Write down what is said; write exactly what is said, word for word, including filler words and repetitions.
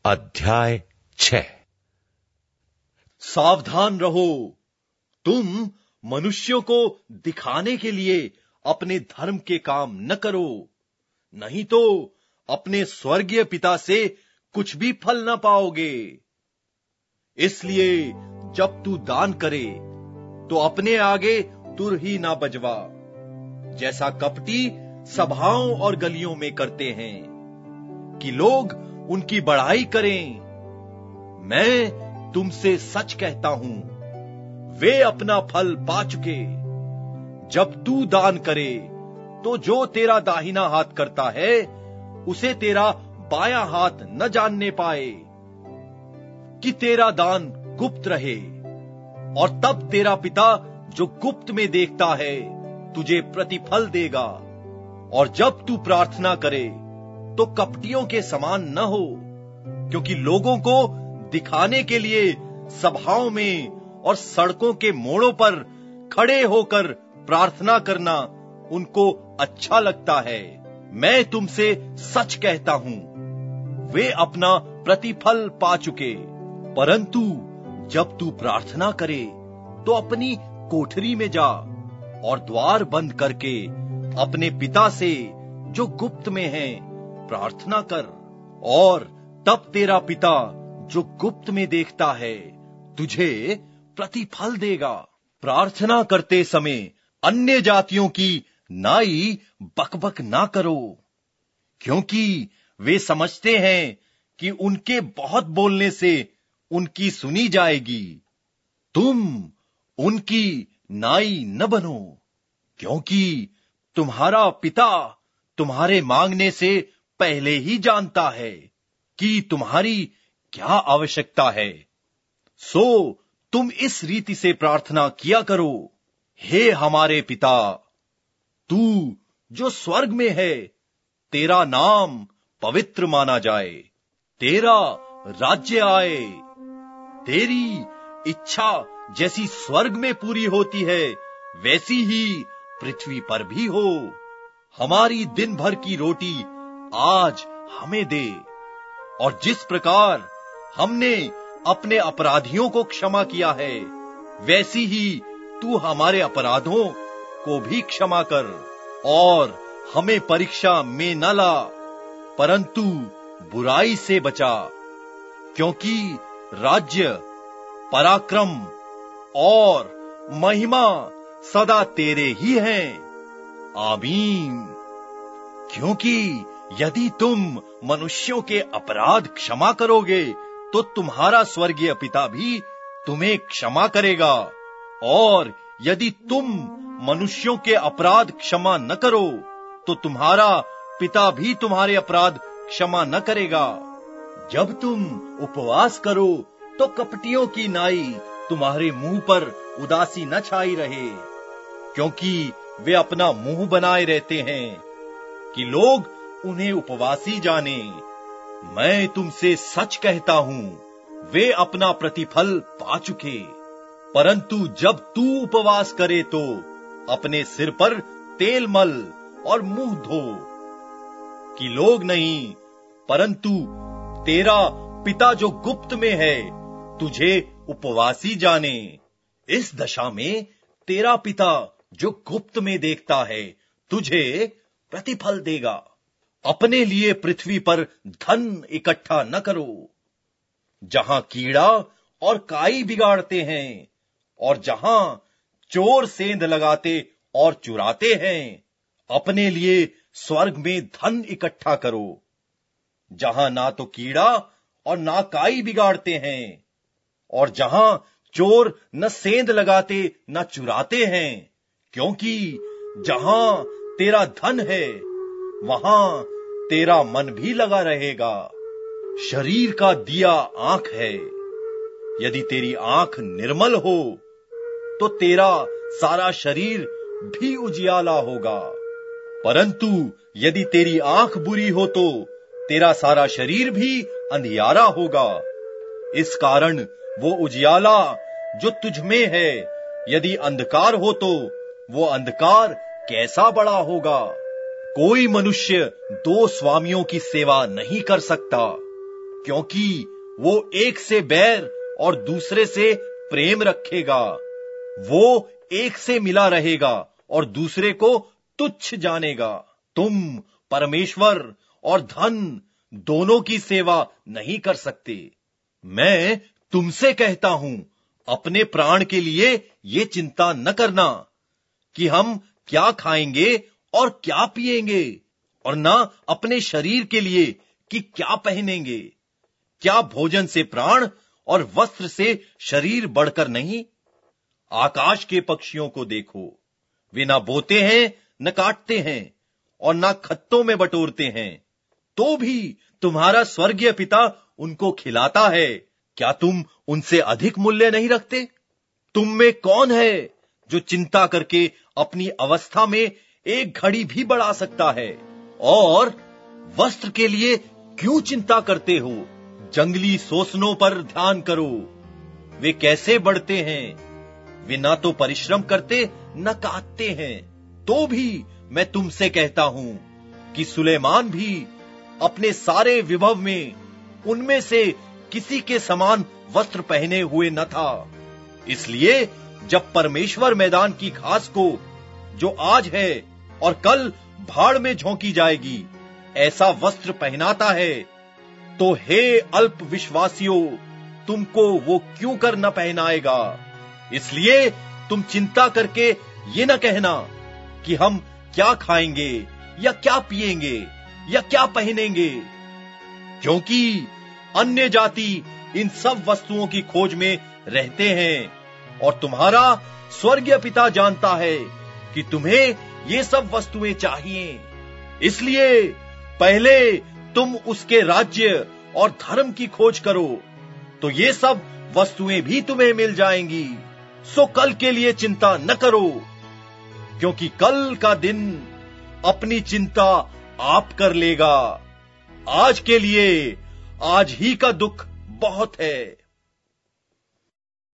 अध्याय छह। सावधान रहो, तुम मनुष्यों को दिखाने के लिए अपने धर्म के काम न करो, नहीं तो अपने स्वर्गीय पिता से कुछ भी फल न पाओगे। इसलिए जब तू दान करे तो अपने आगे तुर ही ना बजवा, जैसा कपटी सभाओं और गलियों में करते हैं कि लोग उनकी बड़ाई करें। मैं तुमसे सच कहता हूं, वे अपना फल पा चुके। जब तू दान करे तो जो तेरा दाहिना हाथ करता है उसे तेरा बायां हाथ न जानने पाए, कि तेरा दान गुप्त रहे, और तब तेरा पिता जो गुप्त में देखता है तुझे प्रतिफल देगा। और जब तू प्रार्थना करे तो कपटियों के समान न हो, क्योंकि लोगों को दिखाने के लिए सभाओं में और सड़कों के मोड़ों पर खड़े होकर प्रार्थना करना उनको अच्छा लगता है। मैं तुमसे सच कहता हूं, वे अपना प्रतिफल पा चुके। परंतु जब तू प्रार्थना करे तो अपनी कोठरी में जा और द्वार बंद करके अपने पिता से जो गुप्त में है प्रार्थना कर, और तब तेरा पिता जो गुप्त में देखता है तुझे प्रतिफल देगा। प्रार्थना करते समय अन्य जातियों की नाई बकबक ना करो, क्योंकि वे समझते हैं कि उनके बहुत बोलने से उनकी सुनी जाएगी। तुम उनकी नाई न बनो, क्योंकि तुम्हारा पिता तुम्हारे मांगने से पहले ही जानता है कि तुम्हारी क्या आवश्यकता है। सो तुम इस रीति से प्रार्थना किया करो, हे हमारे पिता, तू जो स्वर्ग में है, तेरा नाम पवित्र माना जाए, तेरा राज्य आए, तेरी इच्छा जैसी स्वर्ग में पूरी होती है वैसी ही पृथ्वी पर भी हो। हमारी दिन भर की रोटी आज हमें दे, और जिस प्रकार हमने अपने अपराधियों को क्षमा किया है वैसी ही तू हमारे अपराधों को भी क्षमा कर। और हमें परीक्षा में न ला, परंतु बुराई से बचा, क्योंकि राज्य, पराक्रम और महिमा सदा तेरे ही हैं। आमीन। क्योंकि यदि तुम मनुष्यों के अपराध क्षमा करोगे तो तुम्हारा स्वर्गीय पिता भी तुम्हें क्षमा करेगा, और यदि तुम मनुष्यों के अपराध क्षमा न करो तो तुम्हारा पिता भी तुम्हारे अपराध क्षमा न करेगा। जब तुम उपवास करो तो कपटियों की नाई तुम्हारे मुंह पर उदासी न छाई रहे, क्योंकि वे अपना मुंह बनाए रहते हैं कि लोग उन्हें उपवासी जाने। मैं तुमसे सच कहता हूं, वे अपना प्रतिफल पा चुके। परंतु जब तू उपवास करे तो अपने सिर पर तेल मल और मुंह धो, कि लोग नहीं परंतु तेरा पिता जो गुप्त में है तुझे उपवासी जाने। इस दशा में तेरा पिता जो गुप्त में देखता है तुझे प्रतिफल देगा। अपने लिए पृथ्वी पर धन इकट्ठा न करो, जहां कीड़ा और काई बिगाड़ते हैं और जहां चोर सेंध लगाते और चुराते हैं। अपने लिए स्वर्ग में धन इकट्ठा करो, जहां ना तो कीड़ा और ना काई बिगाड़ते हैं, और जहां चोर न सेंध लगाते न चुराते हैं, क्योंकि जहां तेरा धन है वहां तेरा मन भी लगा रहेगा। शरीर का दिया आंख है। यदि तेरी आंख निर्मल हो तो तेरा सारा शरीर भी उजियाला होगा, परंतु यदि तेरी आंख बुरी हो तो तेरा सारा शरीर भी अंधियारा होगा। इस कारण वो उजियाला जो तुझ में है, यदि अंधकार हो तो वो अंधकार कैसा बड़ा होगा। कोई मनुष्य दो स्वामियों की सेवा नहीं कर सकता, क्योंकि वो एक से बैर और दूसरे से प्रेम रखेगा। वो एक से मिला रहेगा और दूसरे को तुच्छ जानेगा। तुम परमेश्वर और धन दोनों की सेवा नहीं कर सकते। मैं तुमसे कहता हूं, अपने प्राण के लिए ये चिंता न करना कि हम क्या खाएंगे और क्या पिएंगे, और न अपने शरीर के लिए कि क्या पहनेंगे। क्या भोजन से प्राण और वस्त्र से शरीर बढ़कर नहीं? आकाश के पक्षियों को देखो, वे ना बोते हैं, न काटते हैं और ना खत्तों में बटोरते हैं, तो भी तुम्हारा स्वर्गीय पिता उनको खिलाता है। क्या तुम उनसे अधिक मूल्य नहीं रखते? तुम में कौन है जो चिंता करके अपनी अवस्था में एक घड़ी भी बढ़ा सकता है? और वस्त्र के लिए क्यों चिंता करते हो? जंगली सोसनों पर ध्यान करो, वे कैसे बढ़ते हैं। वे ना तो परिश्रम करते न काटते हैं। तो भी मैं तुमसे कहता हूं कि सुलेमान भी अपने सारे विभव में उनमें से किसी के समान वस्त्र पहने हुए न था। इसलिए जब परमेश्वर मैदान की घास को, जो आज है और कल भाड़ में झोंकी जाएगी, ऐसा वस्त्र पहनाता है, तो हे अल्प विश्वासियों, तुमको वो क्यों कर न पहनाएगा। इसलिए तुम चिंता करके ये न कहना कि हम क्या खाएंगे या क्या पिएंगे या क्या पहनेंगे, क्योंकि अन्य जाति इन सब वस्तुओं की खोज में रहते हैं, और तुम्हारा स्वर्गीय पिता जानता है कि तुम्हें ये सब वस्तुएं चाहिए। इसलिए पहले तुम उसके राज्य और धर्म की खोज करो, तो ये सब वस्तुएं भी तुम्हें मिल जाएंगी। सो कल के लिए चिंता न करो, क्योंकि कल का दिन अपनी चिंता आप कर लेगा। आज के लिए आज ही का दुख बहुत है।